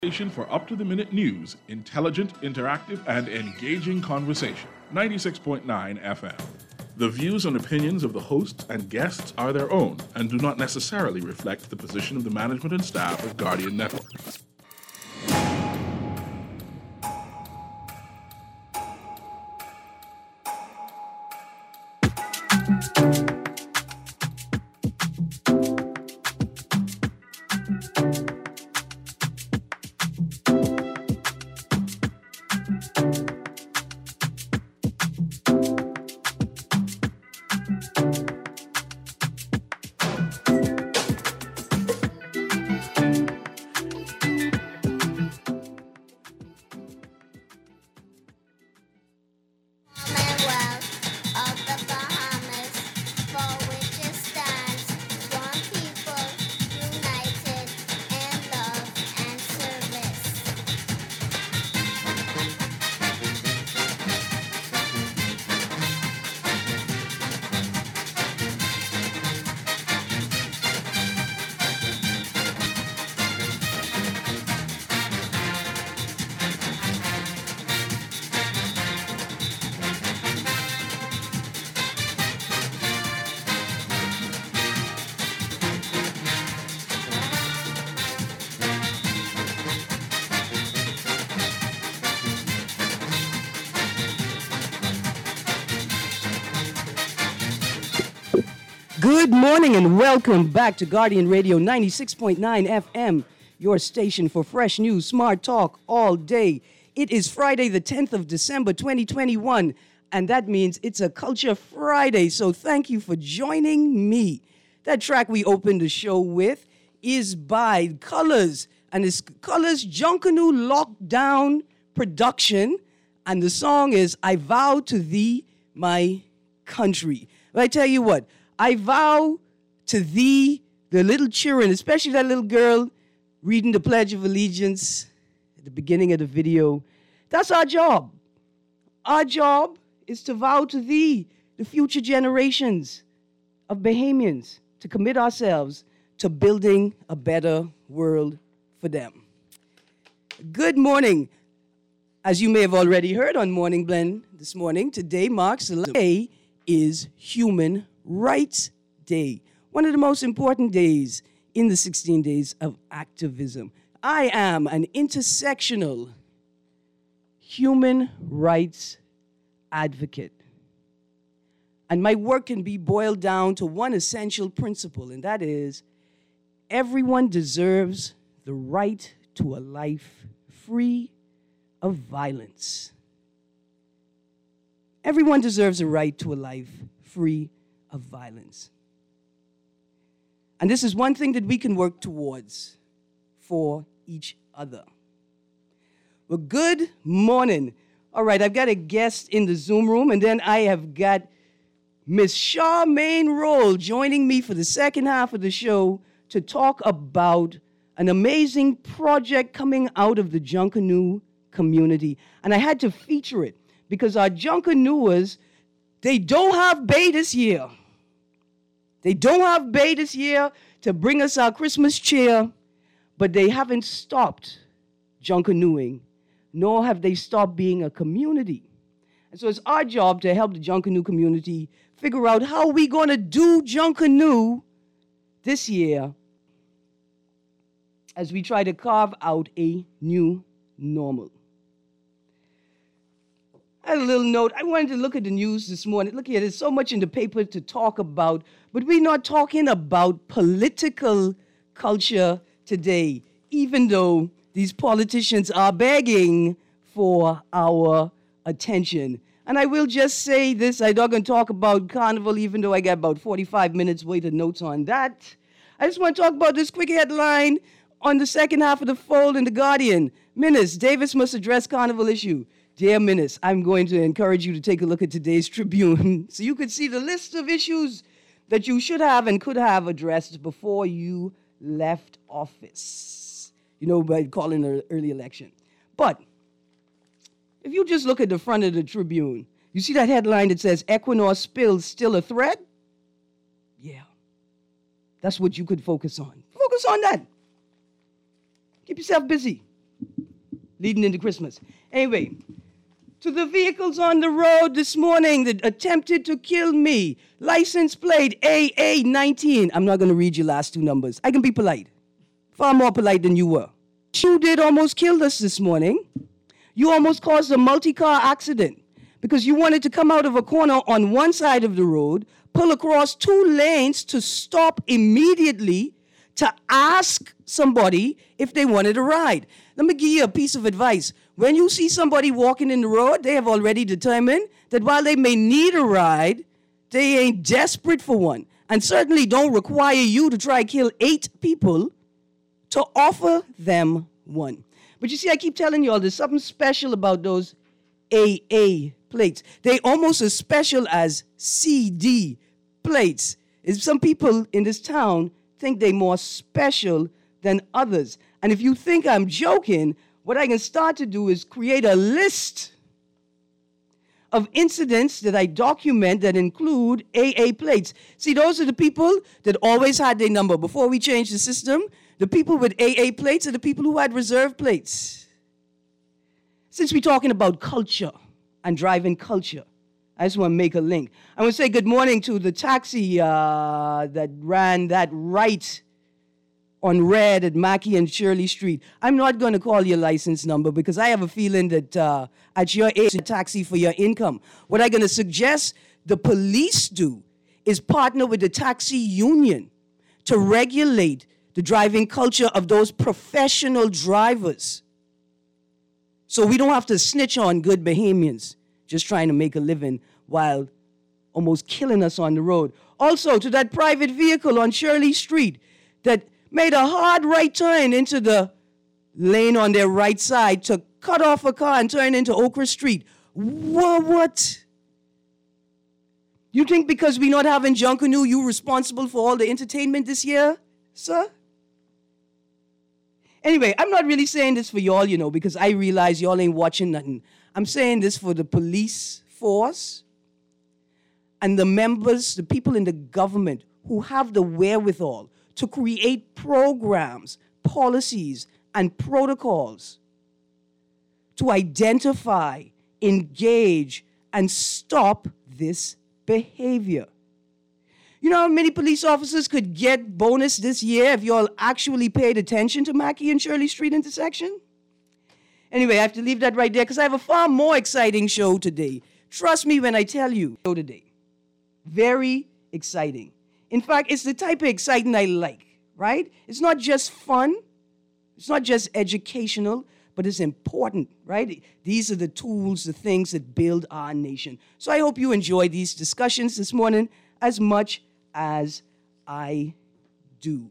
Station for up-to-the-minute news, intelligent, interactive, and engaging conversation. 96.9 FM. The views and opinions of the hosts and guests are their own and do not necessarily reflect the position of the management and staff of Guardian Network. Good morning and welcome back to Guardian Radio 96.9 FM, your station for fresh news, smart talk all day. It is Friday, the 10th of December, 2021, and that means it's a Culture Friday, so thank you for joining me. That track we opened the show with is by Colors, and it's Colors Junkanoo Lockdown production, and the song is I Vow to Thee, My Country. But I tell you what, I vow to thee, the little children, especially that little girl reading the Pledge of Allegiance at the beginning of the video. That's our job. Our job is to vow to thee, the future generations of Bahamians, to commit ourselves to building a better world for them. Good morning. As you may have already heard on Morning Blend this morning, today marks the day is Human Rights Day, one of the most important days in the 16 days of activism. I am an intersectional human rights advocate. And my work can be boiled down to one essential principle, and that is everyone deserves the right to a life free of violence. Everyone deserves a right to a life free of violence. And this is one thing that we can work towards for each other. Well, good morning. All right, I've got a guest in the Zoom room, and then I have got Miss Charmaine Roll joining me for the second half of the show to talk about an amazing project coming out of the Junkanoo community. And I had to feature it because our Junkanooers, they don't have Bay this year. They don't have Bay this year to bring us our Christmas cheer, but they haven't stopped Junkanooing, nor have they stopped being a community. And so it's our job to help the Junkanoo community figure out how we're going to do Junkanoo this year as we try to carve out a new normal. I had a little note. I wanted to look at the news this morning. Look here, there's so much in the paper to talk about, but we're not talking about political culture today, even though these politicians are begging for our attention. And I will just say this, I'm not going to talk about Carnival, even though I got about 45 minutes worth of notes on that. I just want to talk about this quick headline on the second half of the fold in The Guardian. Menace, Davis must address Carnival issue. Dear Menace, I'm going to encourage you to take a look at today's Tribune so you could see the list of issues that you should have and could have addressed before you left office. You know, by calling an early election. But if you just look at the front of the Tribune, you see that headline that says Equinor spills still a threat? Yeah. That's what you could focus on. Focus on that. Keep yourself busy. leading into Christmas. Anyway, to the vehicles on the road this morning that attempted to kill me, license plate AA19. I'm not going to read your last two numbers. I can be polite, far more polite than you were. You did almost kill us this morning. You almost caused a multi-car accident because you wanted to come out of a corner on one side of the road, pull across 2 lanes to stop immediately to ask somebody if they wanted a ride. Let me give you a piece of advice. When you see somebody walking in the road, they have already determined that while they may need a ride, they ain't desperate for one. And certainly don't require you to try kill 8 people to offer them one. But you see, I keep telling you all, there's something special about those AA plates. They almost as special as CD plates. Some people in this town think they're more special than others. And if you think I'm joking, what I can start to do is create a list of incidents that I document that include AA plates. See, those are the people that always had their number. Before we changed the system, the people with AA plates are the people who had reserve plates. Since we're talking about culture and driving culture, I just want to make a link. I want to say good morning to the taxi that ran that right on red at Mackey and Shirley Street. I'm not going to call your license number because I have a feeling that at your age, a taxi for your income. What I'm going to suggest the police do is partner with the taxi union to regulate the driving culture of those professional drivers. So we don't have to snitch on good Bahamians just trying to make a living while almost killing us on the road. Also, to that private vehicle on Shirley Street that made a hard right turn into the lane on their right side to cut off a car and turn into Okra Street. What? You think because we're not having Junkanoo, you're responsible for all the entertainment this year, sir? Anyway, I'm not really saying this for y'all, because I realize y'all ain't watching nothing. I'm saying this for the police force and the members, the people in the government who have the wherewithal to create programs, policies, and protocols to identify, engage, and stop this behavior. You know how many police officers could get bonus this year if y'all actually paid attention to Mackey and Shirley Street intersection? Anyway, I have to leave that right there because I have a far more exciting show today. Trust me when I tell you, show today. Very exciting. In fact, it's the type of exciting I like, right? It's not just fun. It's not just educational, but it's important, right? These are the tools, the things that build our nation. So I hope you enjoy these discussions this morning as much as I do.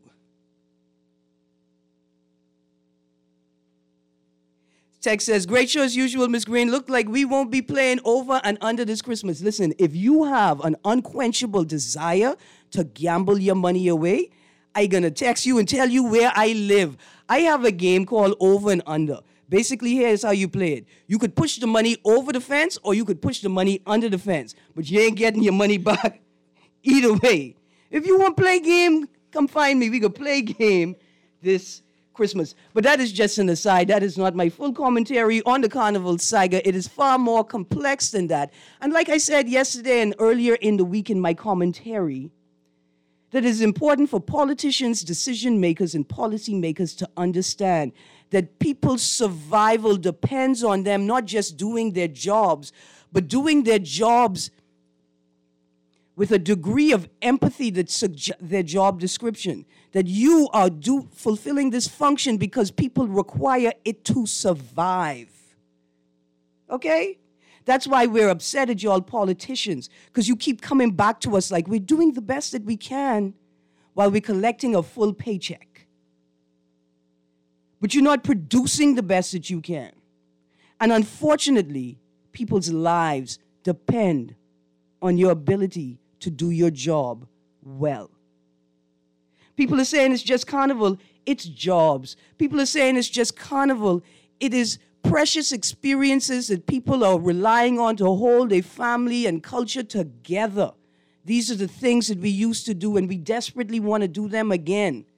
Text says, great show as usual, Miss Green. Look like we won't be playing over and under this Christmas. Listen, if you have an unquenchable desire to gamble your money away, I'm going to text you and tell you where I live. I have a game called Over and Under. Basically, here's how you play it. You could push the money over the fence or you could push the money under the fence, but you ain't getting your money back either way. If you want to play game, come find me. We could play game this Christmas. But that is just an aside. That is not my full commentary on the Carnival saga. It is far more complex than that. And like I said yesterday and earlier in the week in my commentary, that it is important for politicians, decision makers, and policy makers to understand that people's survival depends on them not just doing their jobs, but doing their jobs with a degree of empathy that suggests their job description, that you are fulfilling this function because people require it to survive. Okay? That's why we're upset at y'all politicians, because you keep coming back to us like we're doing the best that we can while we're collecting a full paycheck. But you're not producing the best that you can. And unfortunately, people's lives depend on your ability to do your job well. People are saying it's just Carnival. It's jobs. People are saying it's just Carnival. It is precious experiences that people are relying on to hold a family and culture together. These are the things that we used to do, and we desperately want to do them again.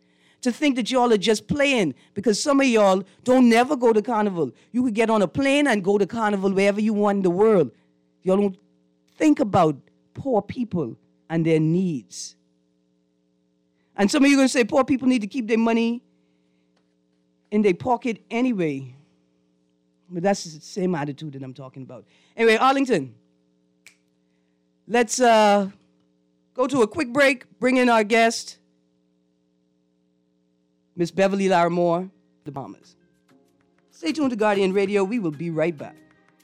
to think that y'all are just playing, because some of y'all don't never go to Carnival. You could get on a plane and go to Carnival wherever you want in the world. Y'all don't think about poor people and their needs. And some of you are going to say poor people need to keep their money in their pocket anyway. But that's the same attitude that I'm talking about. Anyway, Arlington, let's go to a quick break, bring in our guest, Miss Beverly Larimore, the Bahamas. Stay tuned to Guardian Radio. We will be right back.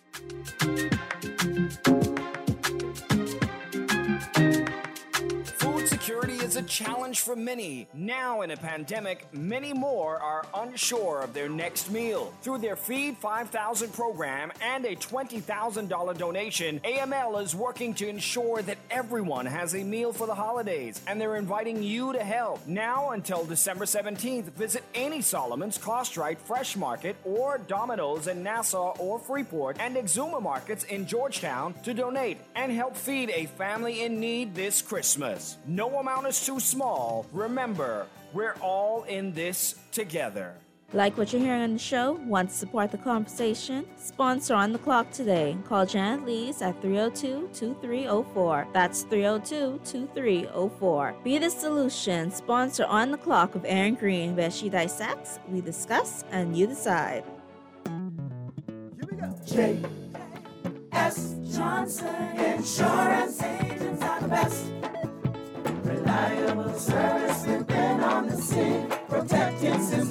Security is a challenge for many. Now in a pandemic, many more are unsure of their next meal. Through their Feed 5,000 program and a $20,000 donation, AML is working to ensure that everyone has a meal for the holidays, and they're inviting you to help. Now until December 17th, visit any Solomon's, Costrite, Fresh Market, or Domino's in Nassau or Freeport, and Exuma Markets in Georgetown to donate and help feed a family in need this Christmas. No amount is too small. Remember, we're all in this together. Like what you're hearing on the show? Want to support the conversation? Sponsor On the Clock today. Call Janet Lees at 302-2304. That's 302-2304. Be the solution. Sponsor On the Clock with Aaron Green, where she dissects, we discuss, and you decide. Here we go. J.S. Johnson Insurance Agents are the best. Reliable service, we've been on the scene, protecting since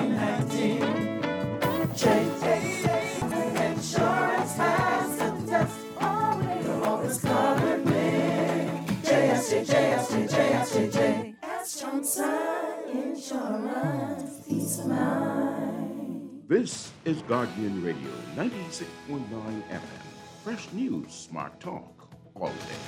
1919. J.S. Insurance has the test. You'll always cover me. J.S. Johnson Insurance, peace of mind. This is Guardian Radio, 96.9 FM. Fresh news, smart talk, all day.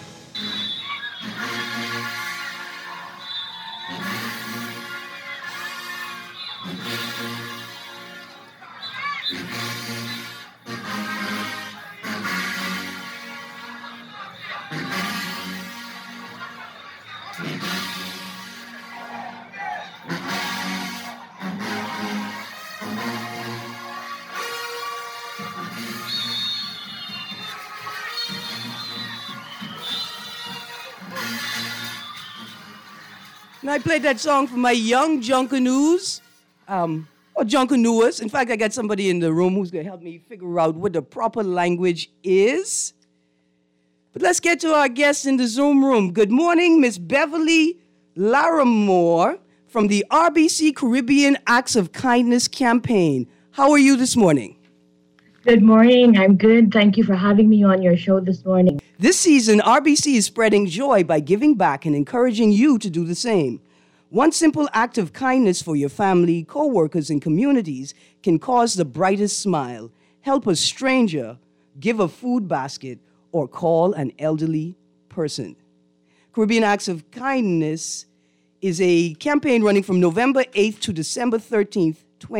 And I played that song for my young Junkanoo, or Junkanooers. In fact, I got somebody in the room who's going to help me figure out what the proper language is. But let's get to our guest in the Zoom room. Good morning, Miss Beverly Larimore from the RBC Caribbean Acts of Kindness campaign. How are you this morning? Good morning. I'm good. Thank you for having me on your show this morning. This season, RBC is spreading joy by giving back and encouraging you to do the same. One simple act of kindness for your family, co-workers, and communities can cause the brightest smile. Help a stranger, give a food basket, or call an elderly person. Caribbean Acts of Kindness is a campaign running from November 8th to December 13th,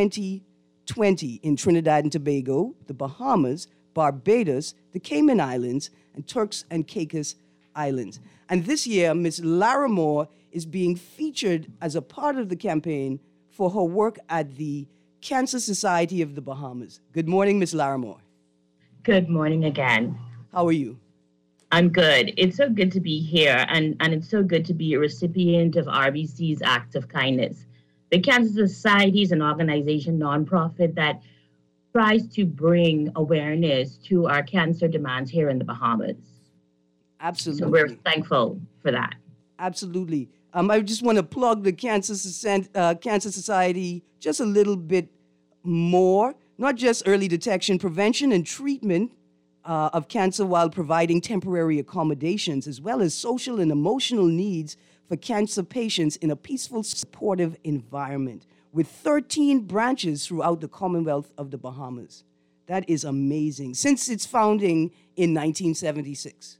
2020 in Trinidad and Tobago, the Bahamas, Barbados, the Cayman Islands, and Turks and Caicos Islands. And this year, Ms. Larimore is being featured as a part of the campaign for her work at the Cancer Society of the Bahamas. Good morning, Ms. Larimore. Good morning again. How are you? I'm good. It's so good to be here, and it's so good to be a recipient of RBC's Act of Kindness. The Cancer Society is an organization, nonprofit, that tries to bring awareness to our cancer demands here in the Bahamas. Absolutely. So we're thankful for that. Absolutely. I just want to plug the Cancer Society just a little bit more, not just early detection, prevention, and treatment of cancer while providing temporary accommodations, as well as social and emotional needs for cancer patients in a peaceful, supportive environment, with 13 branches throughout the Commonwealth of the Bahamas. That is amazing. Since its founding in 1976.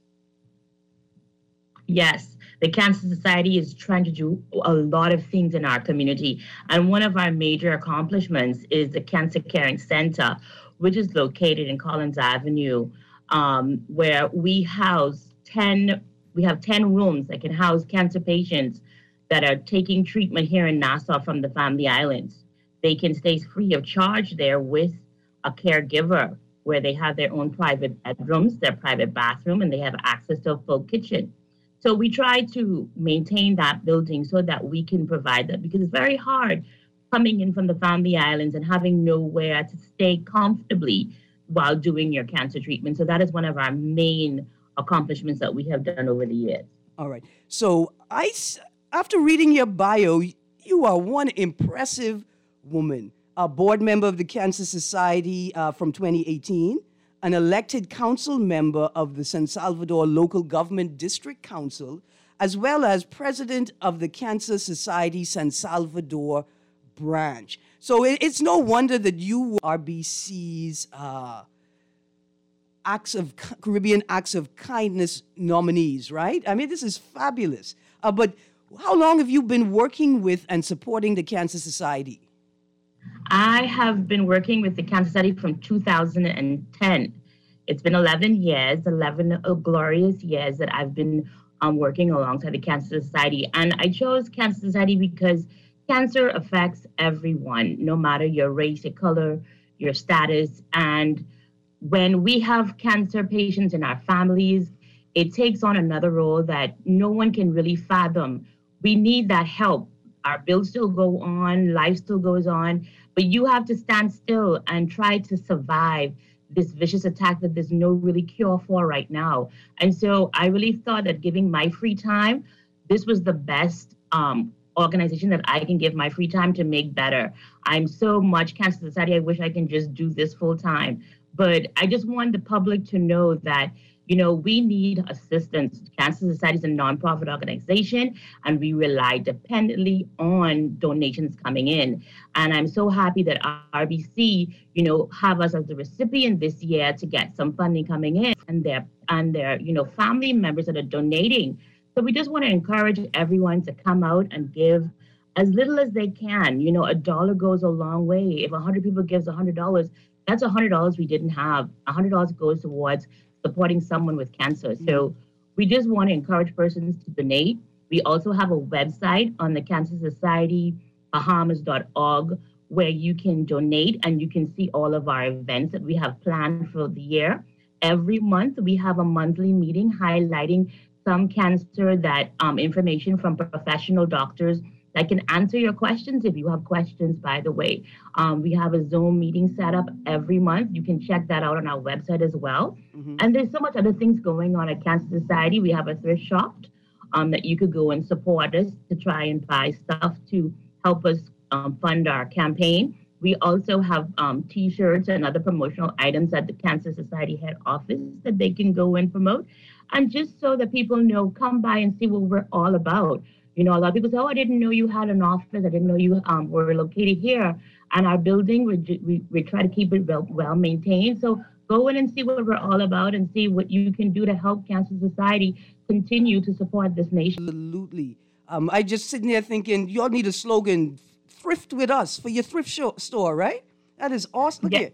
Yes, the Cancer Society is trying to do a lot of things in our community. And one of our major accomplishments is the Cancer Caring Center, which is located in Collins Avenue, where we have 10 rooms that can house cancer patients that are taking treatment here in Nassau from the Family Islands. They can stay free of charge there with a caregiver where they have their own private bedrooms, their private bathroom, and they have access to a full kitchen. So we try to maintain that building so that we can provide that, because it's very hard coming in from the Family Islands and having nowhere to stay comfortably while doing your cancer treatment. So that is one of our main accomplishments that we have done over the years. All right. So after reading your bio, you are one impressive woman, a board member of the Cancer Society from 2018, an elected council member of the San Salvador Local Government District Council, as well as president of the Cancer Society San Salvador branch. So it's no wonder that you are RBC's Caribbean Acts of Kindness nominees, right? I mean, this is fabulous. But how long have you been working with and supporting the Cancer Society? I have been working with the Cancer Society from 2010. It's been 11 years, 11 glorious years that I've been working alongside the Cancer Society. And I chose Cancer Society because cancer affects everyone, no matter your race, your color, your status. And when we have cancer patients in our families, it takes on another role that no one can really fathom. We need that help. Our bills still go on, life still goes on, but you have to stand still and try to survive this vicious attack that there's no really cure for right now. And so I really thought that giving my free time, this was the best organization that I can give my free time to make better. I'm so much Cancer Society, I wish I can just do this full time. But I just want the public to know that, you know, we need assistance. Cancer Society is a nonprofit organization, and we rely dependently on donations coming in. And I'm so happy that RBC, you know, have us as the recipient this year to get some funding coming in, and their you know, family members that are donating. So we just want to encourage everyone to come out and give as little as they can. You know, $1 goes a long way. If 100 people gives $100, that's $100 we didn't have. $100 goes towards supporting someone with cancer. So we just want to encourage persons to donate. We also have a website on the Cancer Society, Bahamas.org, where you can donate and you can see all of our events that we have planned for the year. Every month, we have a monthly meeting highlighting some cancer that information from professional doctors that can answer your questions if you have questions, by the way. We have a Zoom meeting set up every month. You can check that out on our website as well. And there's so much other things going on at Cancer Society. We have a thrift shop that you could go and support us to try and buy stuff to help us fund our campaign. We also have T-shirts and other promotional items at the Cancer Society head office that they can go and promote. And just so that people know, come by and see what we're all about. You know, a lot of people say, oh, I didn't know you had an office. I didn't know you were located here. And our building, we try to keep it well maintained. So go in and see what we're all about and see what you can do to help Cancer Society continue to support this nation. Absolutely. I just sitting there thinking, y'all need a slogan, thrift with us, for your thrift store, right? That is awesome. Look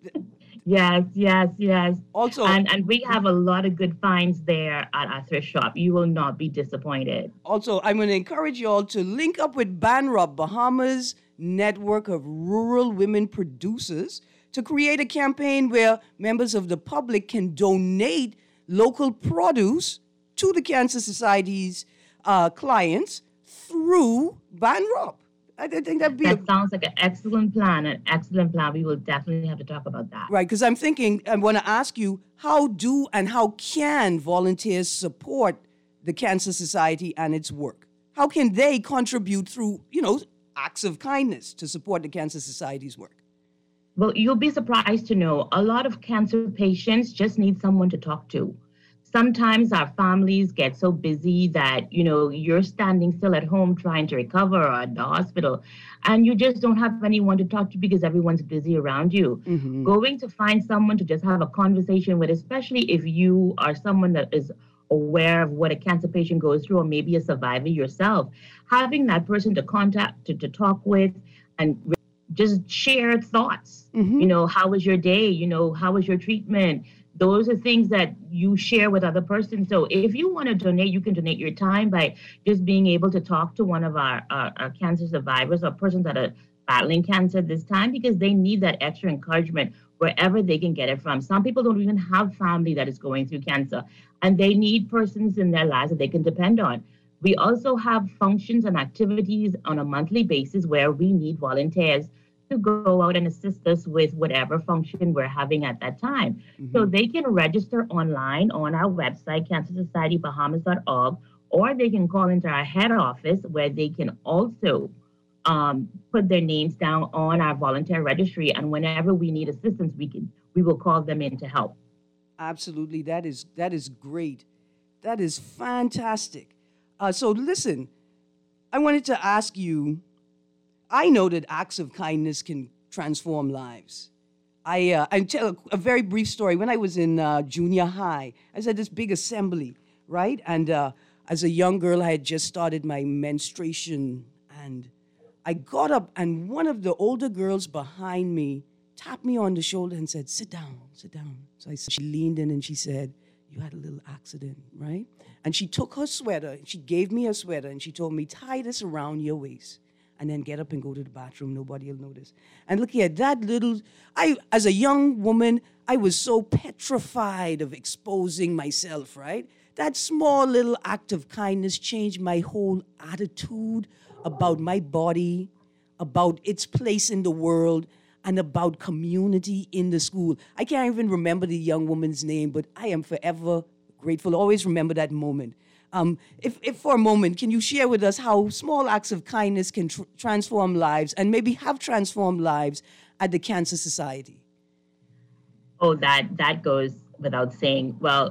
Yes. Also, and we have a lot of good finds there at our thrift shop. You will not be disappointed. Also, I'm going to encourage you all to link up with BANRUP, Bahamas Network of Rural Women Producers, to create a campaign where members of the public can donate local produce to the Cancer Society's clients through BANRUP. I think that sounds like an excellent plan. We will definitely have to talk about that. Right, because I'm thinking, I want to ask you, how do and how can volunteers support the Cancer Society and its work? How can they contribute through, you know, acts of kindness to support the Cancer Society's work? Well, you'll be surprised to know a lot of cancer patients just need someone to talk to. Sometimes our families get so busy that, you know, you're standing still at home trying to recover or at the hospital, and you just don't have anyone to talk to because everyone's busy around you. Going to find someone to just have a conversation with, especially if you are someone that is aware of what a cancer patient goes through, or maybe a survivor yourself, having that person to contact, to talk with, and just share thoughts. You know, how was your day? You know, how was your treatment? Those are things that you share with other persons. So if you want to donate, you can donate your time by just being able to talk to one of our cancer survivors or persons that are battling cancer this time, because they need that extra encouragement wherever they can get it from. Some people don't even have family that is going through cancer, and they need persons in their lives that they can depend on. We also have functions and activities on a monthly basis where we need volunteers to go out and assist us with whatever function we're having at that time. So they can register online on our website, cancersocietybahamas.org, or they can call into our head office where they can also put their names down on our volunteer registry. And whenever we need assistance, we will call them in to help. Absolutely. That is great. That is fantastic. So listen, I wanted to ask you, I know that acts of kindness can transform lives. I tell a very brief story. When I was in junior high, I was at this big assembly, right? And as a young girl, I had just started my menstruation, and I got up, and one of the older girls behind me tapped me on the shoulder and said, sit down, sit down. So she leaned in and she said, you had a little accident, right? And she took her sweater, she gave me her sweater, and she told me, tie this around your waist and then get up and go to the bathroom. Nobody will notice. And look here, that little, as a young woman, I was so petrified of exposing myself, right? That small little act of kindness changed my whole attitude about my body, about its place in the world, and about community in the school. I can't even remember the young woman's name, but I am forever grateful. Always remember that moment. If for a moment, can you share with us how small acts of kindness can transform lives, and maybe have transformed lives at the Cancer Society? Oh, that goes without saying. Well,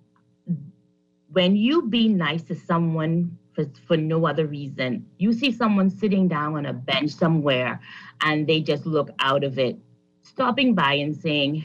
when you be nice to someone for no other reason, you see someone sitting down on a bench somewhere and they just look out of it, stopping by and saying,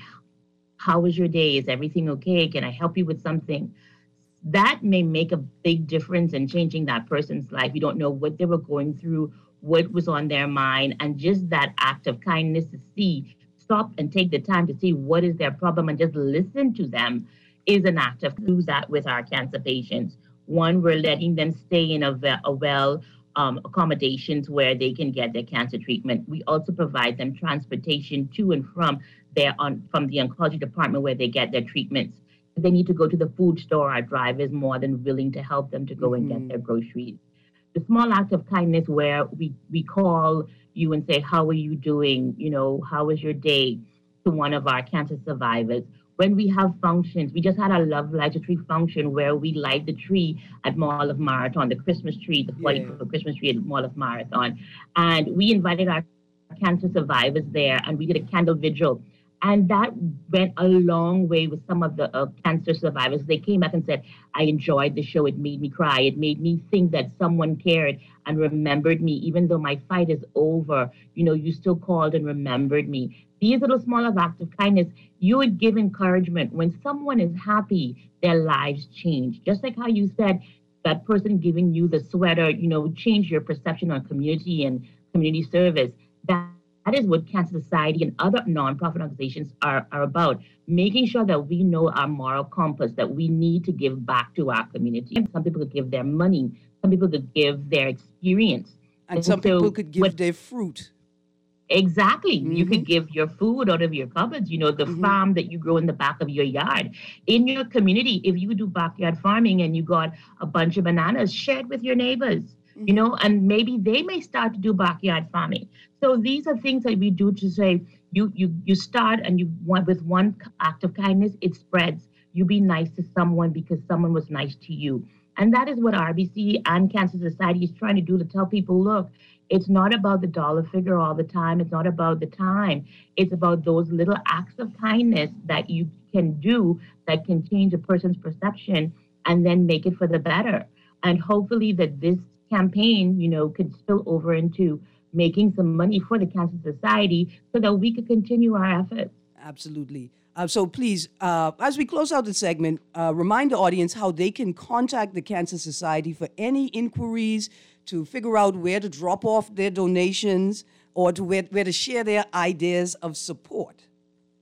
how was your day? Is everything okay? Can I help you with something? That may make a big difference in changing that person's life. You don't know what they were going through, what was on their mind, and just that act of kindness to stop and take the time to see what is their problem and just listen to them is an act of do that with our cancer patients. One, we're letting them stay in a well accommodations where they can get their cancer treatment. We also provide them transportation to and from the oncology department where they get their treatments. If they need to go to the food store, our driver is more than willing to help them to go and get their groceries. The small act of kindness where we call you and say, how are you doing? You know, how was your day? To one of our cancer survivors. When we have functions, we just had a Love Light a Tree function where we light the tree at Mall of Marathon, the Christmas tree, the 40th Christmas tree at Mall of Marathon. And we invited our cancer survivors there, and we did a candle vigil. And that went a long way with some of the cancer survivors. They came back and said, I enjoyed the show. It made me cry. It made me think that someone cared and remembered me. Even though my fight is over, you know, you still called and remembered me. These little smaller acts of kindness, you would give encouragement. When someone is happy, their lives change. Just like how you said, that person giving you the sweater, you know, change your perception on community and community service. That is what Cancer Society and other nonprofit organizations are about, making sure that we know our moral compass, that we need to give back to our community. Some people could give their money, some people could give their experience. And some people could give their fruit. Exactly. You could give your food out of your cupboards, you know, the farm that you grow in the back of your yard. In your community, if you do backyard farming and you got a bunch of bananas, share it with your neighbors. You know, and maybe they may start to do backyard farming. So these are things that we do to say, you start and you want with one act of kindness, it spreads. You be nice to someone because someone was nice to you. And that is what RBC and Cancer Society is trying to do, to tell people, look, it's not about the dollar figure all the time. It's not about the time. It's about those little acts of kindness that you can do that can change a person's perception and then make it for the better. And hopefully that this campaign, you know, could spill over into making some money for the Cancer Society so that we could continue our efforts. Absolutely. So please, as we close out the segment, remind the audience how they can contact the Cancer Society for any inquiries, to figure out where to drop off their donations, or to where to share their ideas of support.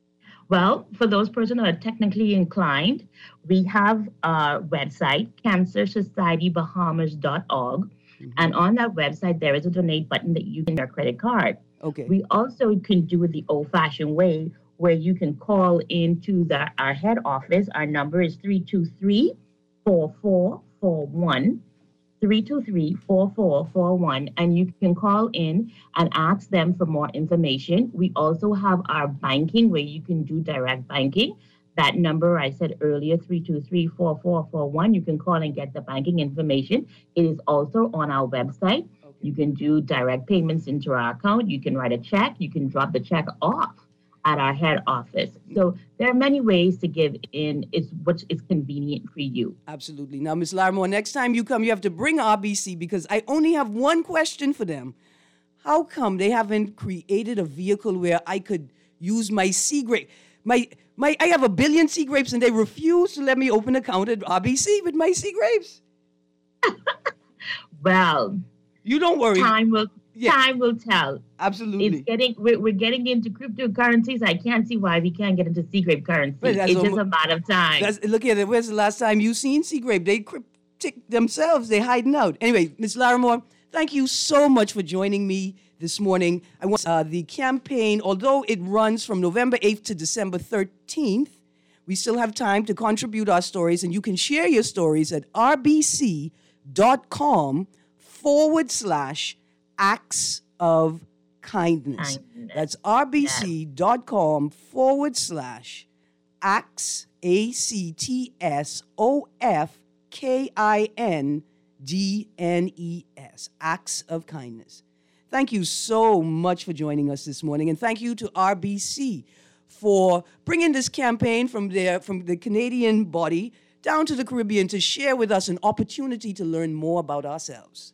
Well, for those persons who are technically inclined, we have our website, cancersocietybahamas.org. And on that website, there is a donate button that you can your credit card. Okay. We also can do it the old-fashioned way, where you can call into our head office. Our number is 323-4441. 323-4441, and you can call in and ask them for more information. We also have our banking where you can do direct banking. That number I said earlier, 323-4441, you can call and get the banking information. It is also on our website. Okay. You can do direct payments into our account. You can write a check. You can drop the check off at our head office. So there are many ways to give in, which is convenient for you. Absolutely. Now, Ms. Larimore, next time you come, you have to bring RBC because I only have one question for them. How come they haven't created a vehicle where I could use my sea grape? I have 1 billion sea grapes and they refuse to let me open an account at RBC with my sea grapes. Well, you don't worry. Time will tell. Absolutely. We're getting into cryptocurrencies. I can't see why we can't get into sea grape currency. It's just a matter of time. Look at it. When's the last time you seen sea grape? They cryptic themselves. They hiding out. Anyway, Ms. Larimore, thank you so much for joining me this morning. I want the campaign, although it runs from November 8th to December 13th, we still have time to contribute our stories, and you can share your stories at rbc.com/acts of kindness. That's rbc.com/acts, ACTSOFKINDNES, acts of kindness. Thank you so much for joining us this morning, and thank you to RBC for bringing this campaign from the Canadian body down to the Caribbean to share with us an opportunity to learn more about ourselves.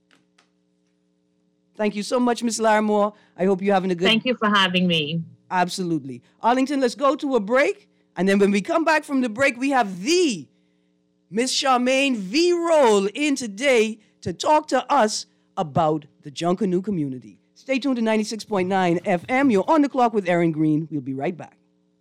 Thank you so much, Ms. Larimore. I hope you're having a good... Thank you for having me. Absolutely. Arlington, let's go to a break. And then when we come back from the break, we have the Miss Charmaine V. Roll in today to talk to us about the Junkanoo community. Stay tuned to 96.9 FM. You're on the clock with Aaron Green. We'll be right back.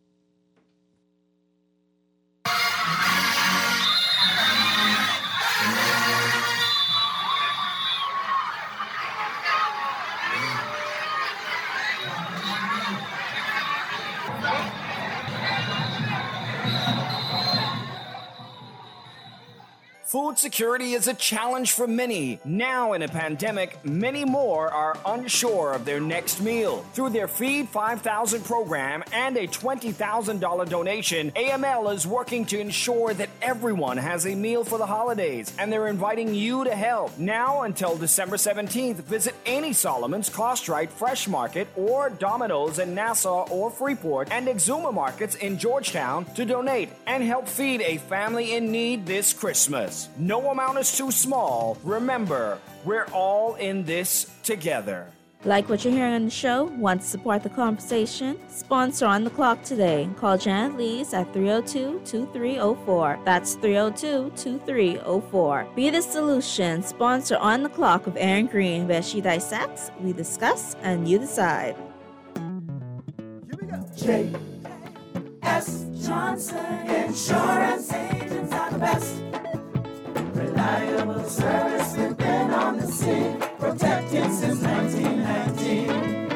Food security is a challenge for many. Now in a pandemic, many more are unsure of their next meal. Through their Feed 5,000 program and a $20,000 donation, AML is working to ensure that everyone has a meal for the holidays, and they're inviting you to help. Now until December 17th, visit any Solomon's, Costrite, Fresh Market, or Domino's in Nassau or Freeport, and Exuma Markets in Georgetown to donate and help feed a family in need this Christmas. No amount is too small. Remember, we're all in this together. Like what you're hearing on the show? Want to support the conversation? Sponsor On the Clock today. Call Janet Lees at 302-2304. That's 302-2304. Be the solution. Sponsor On the Clock with Aaron Green, where she dissects, we discuss, and you decide. Here we go. J.S. Johnson Insurance Agents are the best. Reliable service, we've been on the scene, protected since 1919.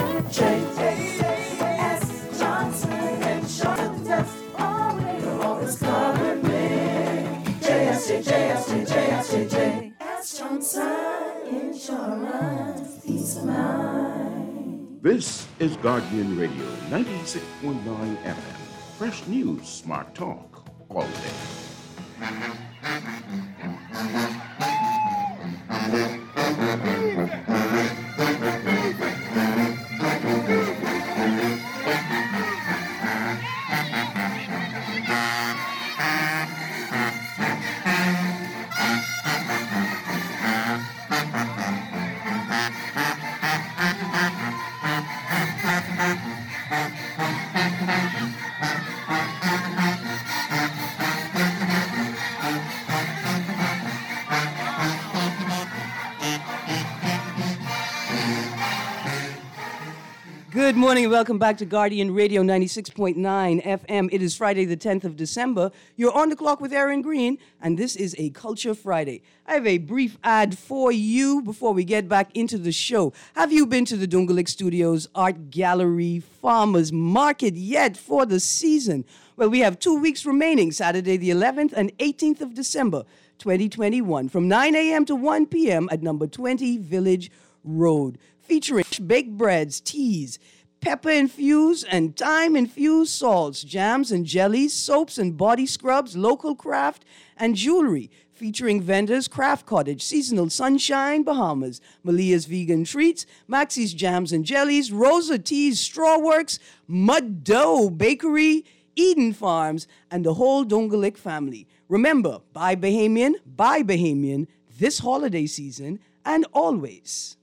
J.S. Johnson Insurance, you'll always cover me. J.S. Johnson Insurance, peace of mind. This is Guardian Radio, 96.9 FM. Fresh news, smart talk, all day. Good morning and welcome back to Guardian Radio 96.9 FM. It is Friday the 10th of December. You're on the clock with Aaron Green, and this is a Culture Friday. I have a brief ad for you before we get back into the show. Have you been to the Dungalik Studios Art Gallery Farmers Market yet for the season? Well, we have 2 weeks remaining, Saturday the 11th and 18th of December, 2021, from 9 a.m. to 1 p.m. at number 20 Village Road, featuring baked breads, teas, pepper-infused and thyme-infused salts, jams and jellies, soaps and body scrubs, local craft, and jewelry, featuring vendors Craft Cottage, Seasonal Sunshine, Bahamas, Malia's Vegan Treats, Maxie's Jams and Jellies, Rosa Teas, Strawworks, Mud Dough Bakery, Eden Farms, and the whole Dungalik family. Remember, buy Bahamian this holiday season and always.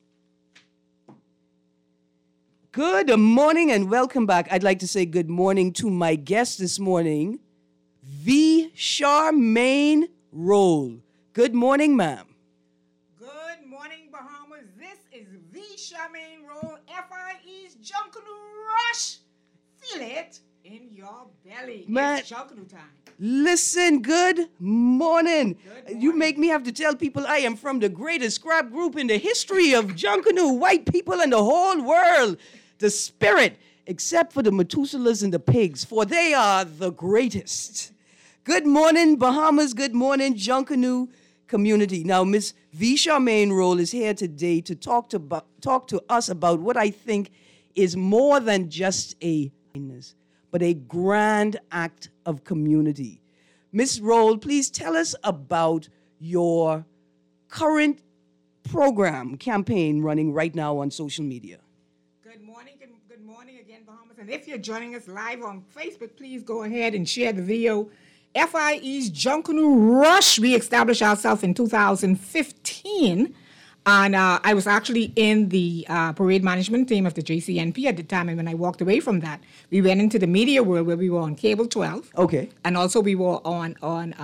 Good morning and welcome back. I'd like to say good morning to my guest this morning, V. Charmaine Roll. Good morning, ma'am. Good morning, Bahamas. This is V. Charmaine Roll, FIE's Junkanoo Rush. Feel it in your belly. Man, it's Junkanoo time. Listen, good morning. Good morning. You make me have to tell people I am from the greatest scrap group in the history of Junkanoo, white people in the whole world. The spirit, except for the Methuselahs and the pigs, for they are the greatest. Good morning, Bahamas. Good morning, Junkanoo community. Now, Miss V. Charmaine Roll is here today to talk to us about what I think is more than just a kindness, but a grand act of community. Miss Roll, please tell us about your current program campaign running right now on social media. Good morning again, Bahamas. And if you're joining us live on Facebook, please go ahead and share the video. FIE's Junkanoo Rush. We established ourselves in 2015. And I was actually in the parade management team of the JCNP at the time. And when I walked away from that, we went into the media world where we were on Cable 12. Okay. And also we were on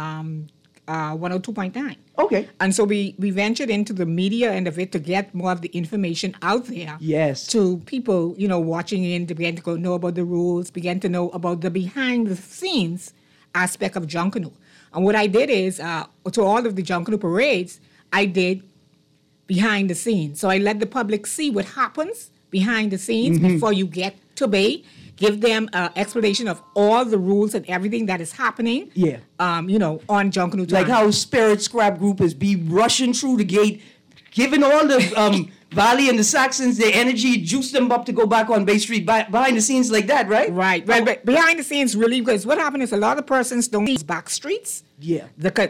102.9. Okay. And so we ventured into the media end of it to get more of the information out there. Yes. To people, watching in, to begin to know about the rules, begin to know about the behind-the-scenes aspect of Junkanoo. And what I did is, to all of the Junkanoo parades, I did behind the scenes. So I let the public see what happens behind the scenes before you get to Bay. Give them an explanation of all the rules and everything that is happening. Yeah. On Junkanoo time. Like how Spirit Scrap Group is be rushing through the gate, giving all the Valley and the Saxons their energy, juice them up to go back on Bay Street behind the scenes like that, right? Right. But behind the scenes, really, because what happened is a lot of persons don't see back streets. Yeah.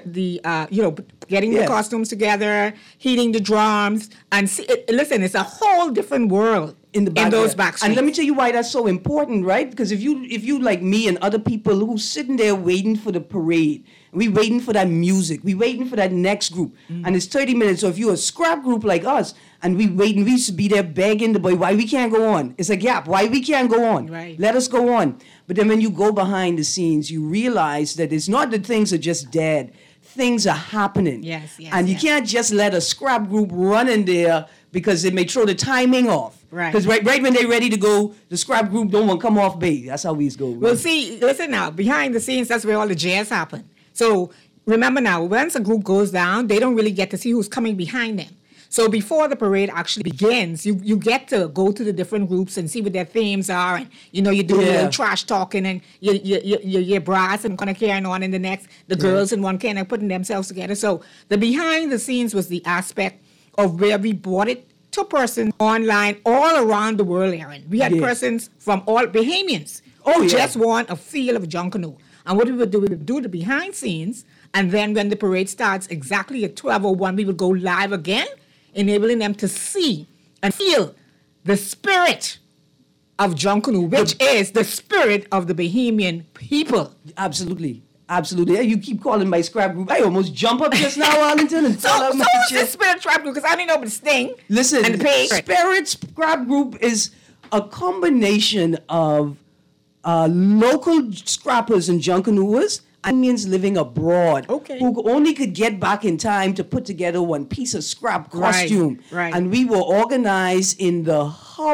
Getting the costumes together, heating the drums, and listen, it's a whole different world in those back streets. And let me tell you why that's so important, right? Because if you like me and other people who's sitting there waiting for the parade, we waiting for that music, we waiting for that next group, and it's 30 minutes. So if you're a scrap group like us, and we used to be there begging the boy, why we can't go on? It's a gap. Why we can't go on? Right. Let us go on. But then when you go behind the scenes, you realize that it's not that things are just dead. Things are happening. Yes. And you can't just let a scrap group run in there because it may throw the timing off. Right. Because right when they're ready to go, the scrap group don't want to come off Bay. That's how we go. Well, see, listen now. Behind the scenes, that's where all the jazz happen. So remember now, once a group goes down, they don't really get to see who's coming behind them. So before the parade actually begins, you get to go to the different groups and see what their themes are, and you do a little trash talking, and your brass and kind of carrying on in the next, the girls in one kind of putting themselves together. So the behind the scenes was the aspect of where we brought it to persons online all around the world, Aaron. We had persons from all Bahamians who just want a feel of Junkanoo. And what we would do the behind scenes, and then when the parade starts exactly at 12:01, we would go live again, enabling them to see and feel the spirit of Junkanoo, which is the spirit of the Bahamian people. Absolutely. Absolutely. You keep calling my scrap group. I almost jump up just now, Arlington, and so what's the Spirit Scrap Group? Because I didn't know the Sting. Listen, and the page. Spirit Scrap Group is a combination of local scrappers and Junkanooers, Indians living abroad, who only could get back in time to put together one piece of scrap costume. Right. And we were organized in the hub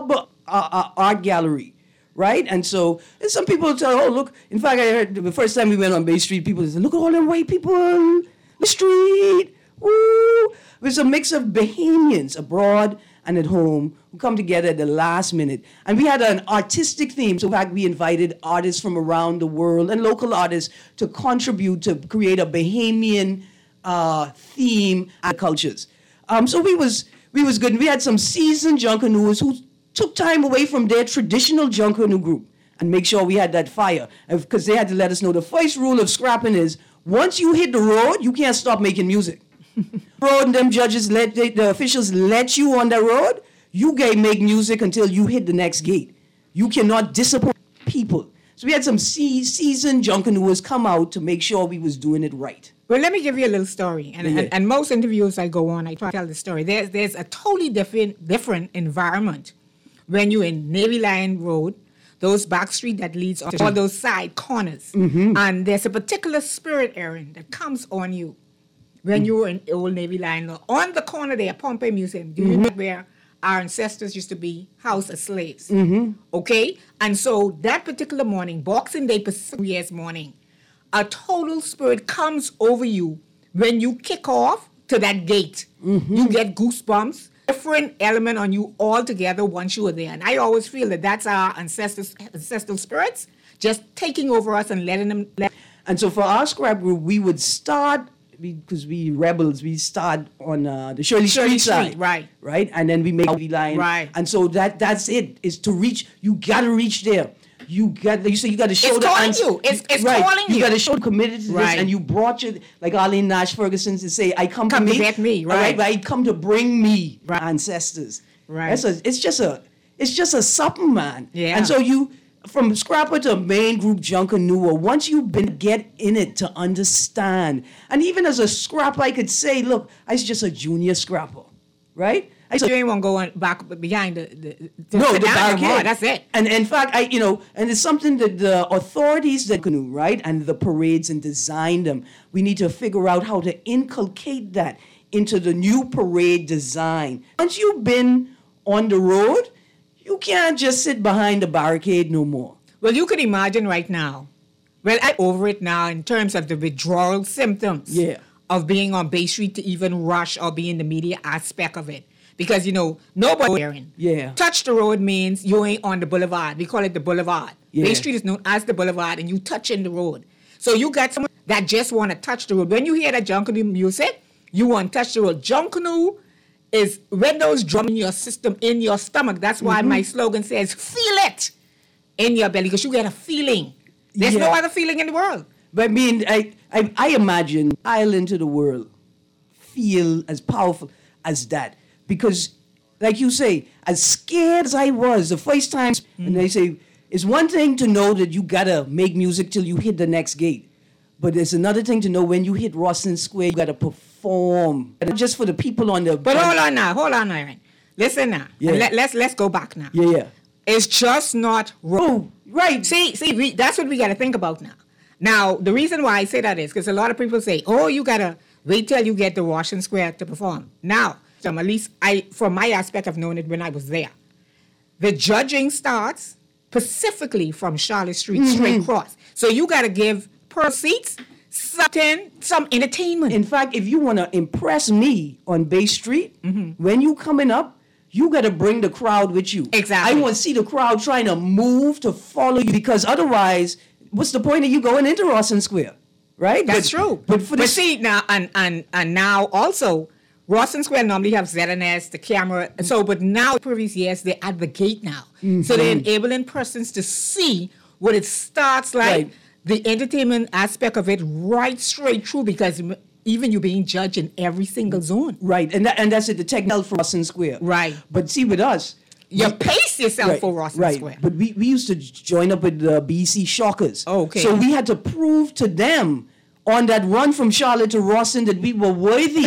art gallery, right? And so and some people tell, oh, look, in fact, I heard the first time we went on Bay Street, people said, look at all them white people on the street. Woo! It was a mix of Bahamians abroad and at home who come together at the last minute. And we had an artistic theme. So in fact, we invited artists from around the world and local artists to contribute to create a Bahamian theme and cultures. So we was good. And we had some seasoned Junkanooers who took time away from their traditional Junkanoo group and make sure we had that fire. Because they had to let us know the first rule of scrapping is once you hit the road, you can't stop making music. Road and them judges the officials let you on the road, you make music until you hit the next gate. You cannot disappoint people. So we had some seasoned Junkanooers come out to make sure we was doing it right. Well, let me give you a little story. And most interviews I go on, I try to tell the story. There's a totally different environment when you're in Navy Line Road, those back street that leads to all those side corners. Mm-hmm. And there's a particular spirit, Aaron, that comes on you when you were in Old Navy Line. On the corner there, Pompey Museum, do you know where our ancestors used to be housed as slaves? Mm-hmm. Okay? And so that particular morning, Boxing Day, Pacific years morning, a total spirit comes over you when you kick off to that gate. Mm-hmm. You get goosebumps, different element on you altogether once you are there. And I always feel that that's our ancestral spirits just taking over us and letting them... And so for our scrap group, we would start... because we rebels, we start on the Shirley Street side, right, and then we make the line, right, and so that's it. Is to reach. You gotta reach there. You got to show it's calling you. It's right. calling you. You got to show committed to this, and you brought your like Arlene Nash Ferguson to say, "I come to get me, right? I come to bring me my ancestors, right? It's just a something, man. Yeah. And so you. From scrapper to main group Junkanoo, once you've been get in it to understand, and even as a scrapper, I could say, look, I was just a junior scrapper, right? So you ain't want to go back behind the barricade. That's it. And in fact, and it's something that the authorities that canoe, right, and the parades and design them, we need to figure out how to inculcate that into the new parade design. Once you've been on the road, you can't just sit behind the barricade no more. Well, you can imagine right now. Well, I'm over it now in terms of the withdrawal symptoms of being on Bay Street to even rush or be in the media aspect of it. Because, nobody wearing. Yeah. Touch the road means you ain't on the boulevard. We call it the boulevard. Yeah. Bay Street is known as the boulevard, and you touching the road. So you got someone that just want to touch the road. When you hear that Junkanoo music, you want to touch the road. Junkanoo is when those drum in your system, in your stomach. That's why my slogan says, feel it in your belly, because you get a feeling. There's no other feeling in the world. But I mean, I imagine island to the world feel as powerful as that. Because, like you say, as scared as I was the first time, and they say, it's one thing to know that you got to make music till you hit the next gate. But it's another thing to know when you hit Rawson Square, you got to perform. Just for the people on the... But hold on now, Aaron. Listen now. Yeah. Let's go back now. Yeah. It's just not... Oh, right. See, that's what we got to think about now. Now, the reason why I say that is because a lot of people say, oh, you got to wait till you get to Rawson Square to perform. Now, at least from my aspect of knowing it when I was there, the judging starts specifically from Charlotte Street straight across. So you got to give per seats some entertainment. In fact, if you want to impress me on Bay Street, when you coming up, you got to bring the crowd with you. Exactly. I want to see the crowd trying to move to follow you, because otherwise, what's the point of you going into Rawson Square, right? That's true. But see now, and now also, Rawson Square normally have ZNS, the camera. So, but now previous years they're at the gate now, so they're enabling persons to see what it starts like. Right. The entertainment aspect of it right straight through, because even you being judged in every single zone. Right, and that's it, the technical for Rawson Square. Right. But see, with us... You pace yourself for Rawson Square. But we used to join up with the BC Shockers. Okay. So we had to prove to them on that run from Charlotte to Rawson that we were worthy.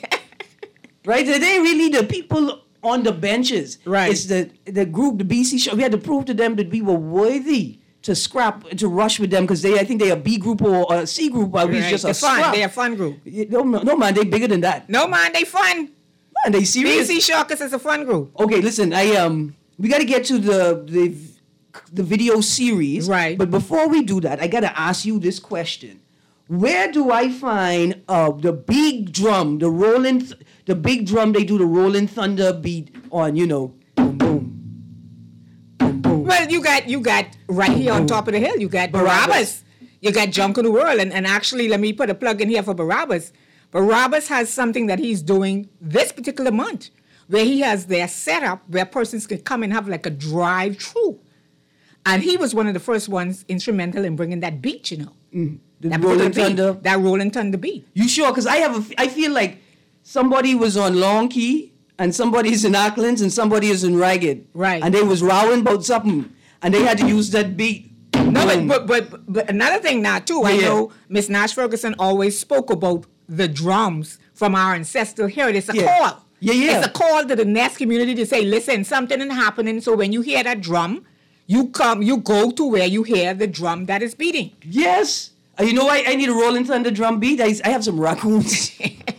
Right? They ain't really the people on the benches. Right. It's the group, the BC Shockers. We had to prove to them that we were worthy to rush with them, because I think they're a B group or a C group, while we just a scrap. They're a fun group. No, man, they bigger than that. No, man, they fun. Man, they serious. BC Shockers is a fun group. Okay, listen, we got to get to the video series. Right. But before we do that, I got to ask you this question. Where do I find the big drum, the big drum they do the Rolling Thunder beat on, boom, boom, boom, boom. Well, you got right here on top of the hill, you got Barabbas. You got Junkanoo World. And actually, let me put a plug in here for Barabbas. Barabbas has something that he's doing this particular month where he has their setup where persons can come and have like a drive-through. And he was one of the first ones instrumental in bringing that beat, The that Rolling particular beat, Thunder. that Rolling Thunder beat. You sure? Because I feel like somebody was on Long Key and somebody's in Acklands and somebody is in Ragged. Right. And they was rowing about something and they had to use that beat. No, Boom. but another thing now too, I know Miss Nash Ferguson always spoke about the drums from our ancestral heritage. It's a call. Yeah. It's a call to the next community to say, listen, something is happening. So when you hear that drum, you go to where you hear the drum that is beating. Yes. You know why I need a Rolling Thunder drum beat? I have some raccoons.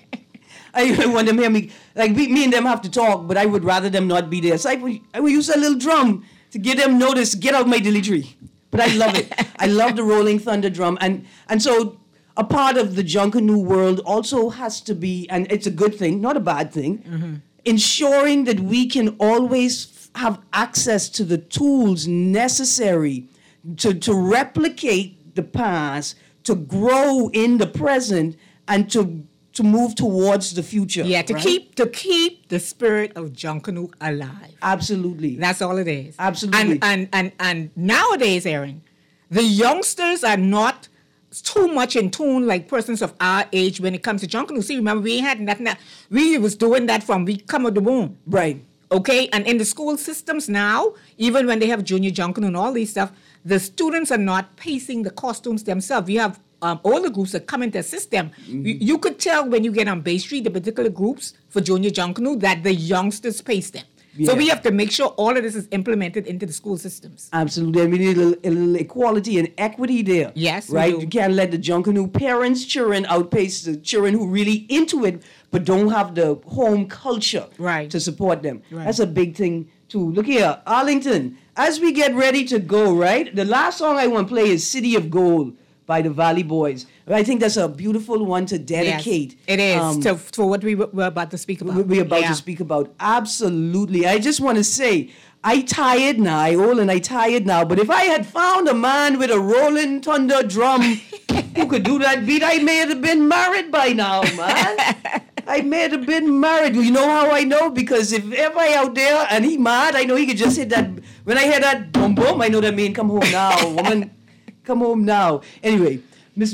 I want them to hear me. Like, me and them have to talk, but I would rather them not be there. So I would use a little drum to get them notice, get out my delivery. But I love it. I love the Rolling Thunder drum. And so a part of the Junkanoo world also has to be, and it's a good thing, not a bad thing, ensuring that we can always have access to the tools necessary to replicate the past, to grow in the present, and to move towards the future. Yeah, to right? keep the spirit of Junkanoo alive. Absolutely. That's all it is. Absolutely. And nowadays, Aaron, the youngsters are not too much in tune like persons of our age when it comes to Junkanoo. See, remember, we had nothing. We was doing that from we come out the womb. Right. Okay, and in the school systems now, even when they have junior Junkanoo and all these stuff, the students are not pacing the costumes themselves. You have older groups that come into the system. You could tell when you get on Bay Street, the particular groups for junior Junkanoo, that the youngsters pace them. Yeah. So we have to make sure all of this is implemented into the school systems. Absolutely. And we need a little equality and equity there. Yes, we right? do. You can't let the Junkanoo parents' children outpace the children who really into it but don't have the home culture to support them. Right. That's a big thing, too. Look here, Arlington, as we get ready to go, right? The last song I want to play is City of Gold by the Valley Boys. I think that's a beautiful one to dedicate. Yes, it is, for what we were about to speak about. We're about to speak about. Absolutely. I just want to say, I tired now, but if I had found a man with a Rolling Thunder drum who could do that beat, I may have been married by now, man. I may have been married. You know how I know? Because if ever I out there and he mad, I know he could just hit that. When I hear that boom boom, I know that mean come home now, woman. Come home now. Anyway, Miss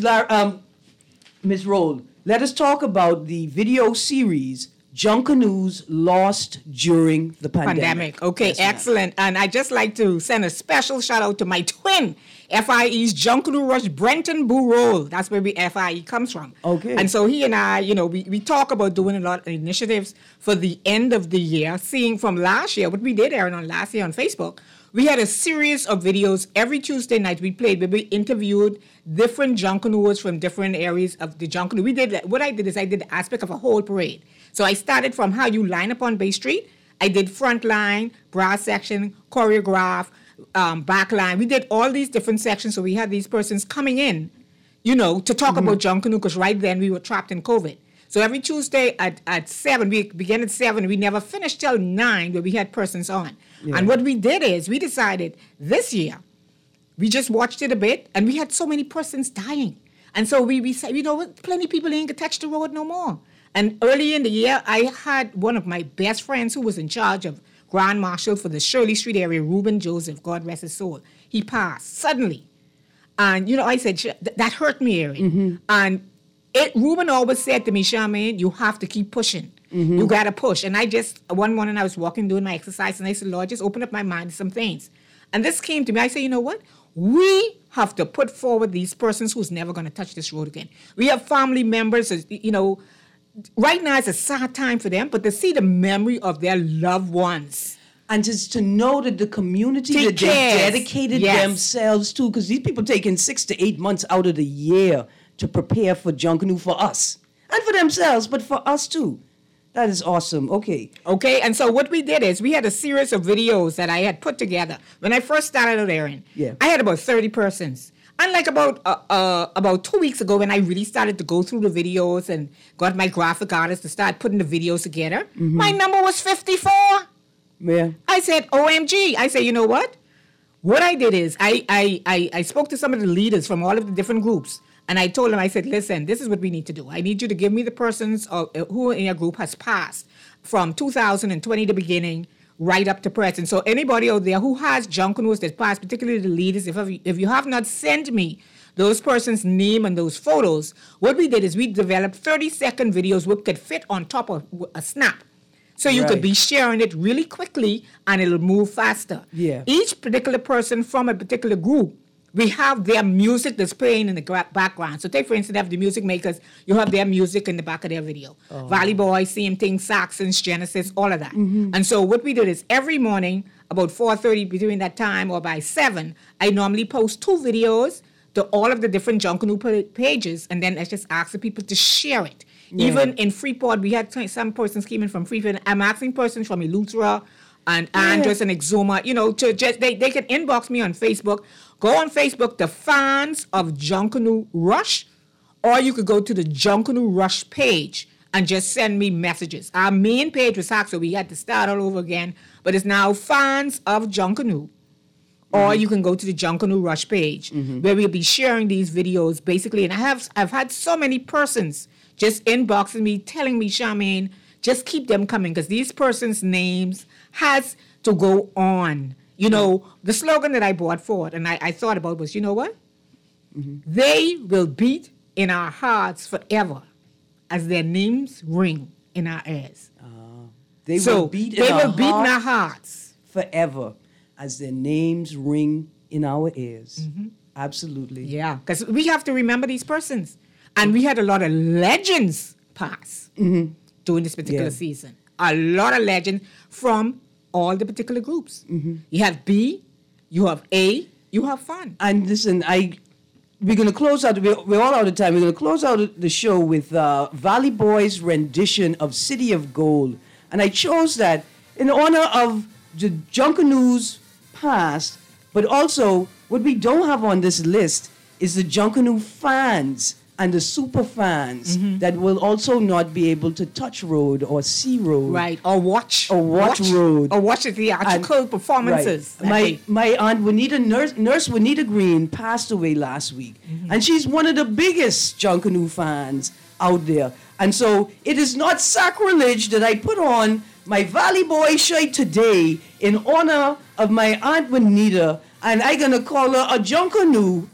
Roll, let us talk about the video series Junkanoos Lost During the Pandemic. Okay, yes, excellent. And I just like to send a special shout out to my twin, FIE's Junkanoo Rush, Brenton Boo Roll. That's where FIE comes from. Okay. And so he and I, we talk about doing a lot of initiatives for the end of the year, seeing from last year, what we did, Aaron, on last year on Facebook. We had a series of videos every Tuesday night we played where we interviewed different Junkanoos from different areas of the Junkanoo. What I did is I did the aspect of a whole parade. So I started from how you line up on Bay Street. I did front line, brass section, choreograph, back line. We did all these different sections. So we had these persons coming in, to talk about Junkanoo, because right then we were trapped in COVID. So every Tuesday at 7, we began at 7, we never finished till 9 where we had persons on. Yeah. And what we did is we decided this year, we just watched it a bit, and we had so many persons dying. And so we said, plenty of people ain't gonna touch the road no more. And early in the year, I had one of my best friends who was in charge of Grand Marshal for the Shirley Street area, Reuben Joseph, God rest his soul. He passed suddenly. And, I said, that hurt me, Aaron. Mm-hmm. And Reuben always said to me, Charmaine, you have to keep pushing. Mm-hmm. You got to push. And one morning I was walking, doing my exercise, and I said, Lord, just open up my mind to some things. And this came to me. I said, you know what? We have to put forward these persons who's never going to touch this road again. We have family members, right now it's a sad time for them, but to see the memory of their loved ones. And just to know that the community that they dedicated themselves to, because these people taking 6 to 8 months out of the year to prepare for Junkanoo for us. And for themselves, but for us too. That is awesome. Okay. Okay, and so what we did is we had a series of videos that I had put together. When I first started out, Aaron, Yeah. I had about 30 persons. And like about 2 weeks ago, when I really started to go through the videos and got my graphic artist to start putting the videos together, my number was 54. Yeah. I said, OMG. I said, you know what? What I did is I spoke to some of the leaders from all of the different groups. And I told them, I said, listen, this is what we need to do. I need you to give me the persons who in your group has passed from 2020, the beginning, right up to present. So anybody out there who has Junkanoo that passed, particularly the leaders, if you have not sent me those persons' name and those photos, what we did is we developed 30-second videos which could fit on top of a snap. So you could Right. be sharing it really quickly and it'll move faster. Yeah. Each particular person from a particular group, we have their music that's playing in the background. So take, for instance, have the music makers, you have their music in the back of their video. Valley Boy, same thing, Saxons, Genesis, all of that. And so what we did is every morning, about 4:30 between that time or by 7, I normally post 2 videos to all of the different Junkanoo pages, and then I just ask the people to share it. Even in Freeport, we had some persons came in from Freeport. I'm asking persons from Eleuthera and Andres and Exuma, to just, they can inbox me on Facebook. Go on Facebook, the fans of Junkanoo Rush, or you could go to the Junkanoo Rush page and just send me messages. Our main page was hacked, so we had to start all over again, but it's now fans of Junkanoo. Or you can go to the Junkanoo Rush page where we'll be sharing these videos basically. And I've had so many persons just inboxing me, telling me, Charmaine, just keep them coming because these persons' names has to go on. The slogan that I brought forward and I thought about was, you know what? They will beat in our hearts forever as their names ring in our ears. They will beat in our hearts forever as their names ring in our ears. Absolutely. Yeah, because we have to remember these persons. And we had a lot of legends pass during this particular season. A lot of legends from all the particular groups. You have B, you have A, you have fun. And listen, we're going to close out, we're all out of time. We're going to close out the show with Valley Boy's rendition of City of Gold. And I chose that in honor of the Junkanoo's past, but also what we don't have on this list is the Junkanoo fans and the super fans that will also not be able to touch road or see road. Right, or watch road. Or watch the theatrical performances. Right. My aunt Juanita, Nurse Juanita Green, passed away last week. And she's one of the biggest Junkanoo fans out there. And so it is not sacrilege that I put on my Valley Boy shirt today in honor of my Aunt Juanita, and I'm going to call her a Junkanoo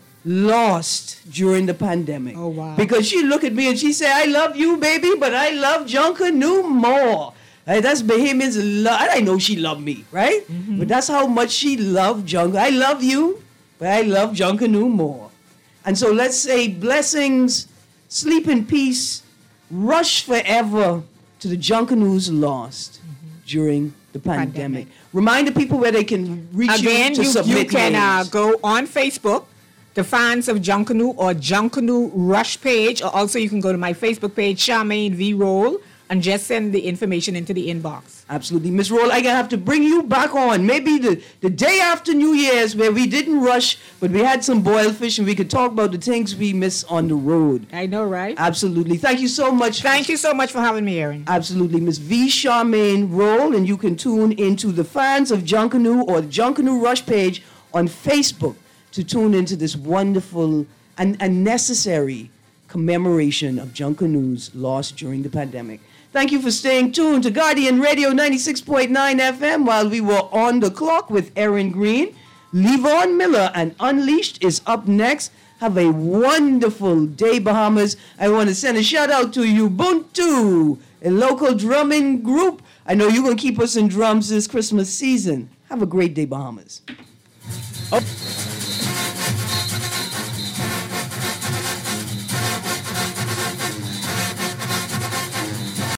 lost during the pandemic. Oh, wow. Because she looked at me and she said, I love you, baby, but I love Junkanoo more. That's Bahamians love. I know she loved me, right? But that's how much she loved Junkanoo. I love you, but I love Junkanoo more. And so let's say blessings, sleep in peace, rush forever to the Junkanoos lost during the pandemic. Remind the people where they can reach Again, you to submit you can names. go on Facebook, the fans of Junkanoo or Junkanoo Rush page, or also you can go to my Facebook page, Charmaine V. Roll, and just send the information into the inbox. Absolutely. Miss Roll, I have to bring you back on. Maybe the day after New Year's where we didn't rush, but we had some boiled fish and we could talk about the things we miss on the road. I know, right? Absolutely. Thank you so much. Thank you so much for having me, Aaron. Absolutely. Miss V. Charmaine Roll, and you can tune into the fans of Junkanoo or the Junkanoo Rush page on Facebook to tune into this wonderful and necessary commemoration of Junkanoo's loss during the pandemic. Thank you for staying tuned to Guardian Radio 96.9 FM while we were on the clock with Aaron Green. Levon Miller and Unleashed is up next. Have a wonderful day, Bahamas. I want to send a shout out to Ubuntu, a local drumming group. I know you're going to keep us in drums this Christmas season. Have a great day, Bahamas. Oh.